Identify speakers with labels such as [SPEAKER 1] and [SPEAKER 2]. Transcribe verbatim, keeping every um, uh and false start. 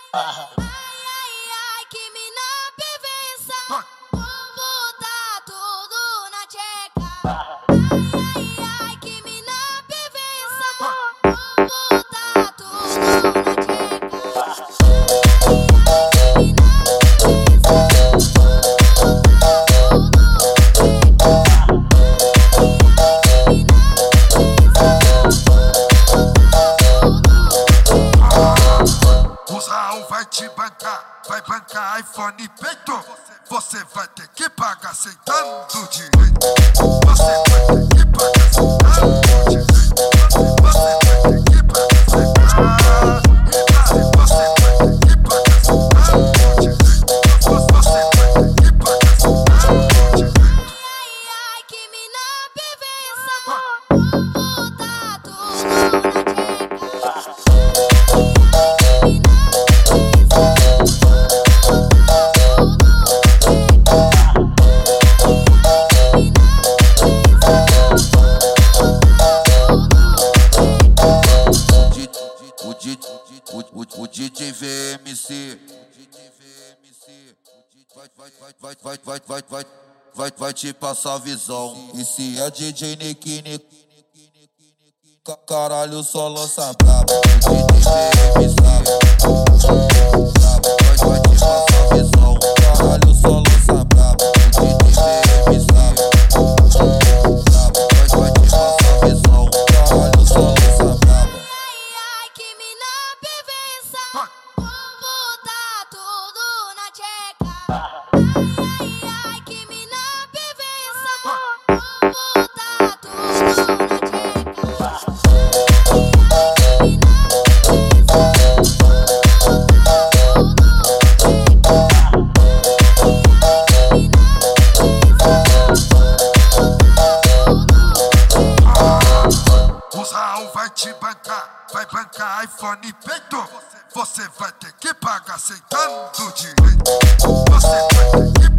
[SPEAKER 1] Ai, ai, ai, que mina perversa. Vou botar tudo na tcheca. Ai, ai, ai, que mina perversa. Vou botar tudo na tcheca.
[SPEAKER 2] O Raul vai te bancar, vai bancar iPhone e peito. Você vai ter que pagar sentando direito. Você vai ter que pagar sentando direito. Você vai ter que pagar sentando direito. Você vai ter que pagar sentando direito. Você vai ter que pagar sentando direito.
[SPEAKER 1] Ai, ai, que mina perversa. Vou botar tudo na tcheca.
[SPEAKER 3] O D J V M C vai, vai, vai, vai, vai, vai, vai, vai, vai, vai te passar visão. E se é D J Nick, Nick, caralho, só lança braba. O D J V M C vai, vai te passar visão. Caralho, só lança braba. O D J V M C vai, vai te passar visão. Caralho, só lança braba.
[SPEAKER 1] Ai, ai, que mina perversa. Vou botar tudo na tcheca. Ai, ai, que mina perversa. Vou botar tudo na tcheca.
[SPEAKER 2] O Raul vai te bancar, vai bancar iPhone e peito. Você vai ter que pagar sentando direito. Você vai ter que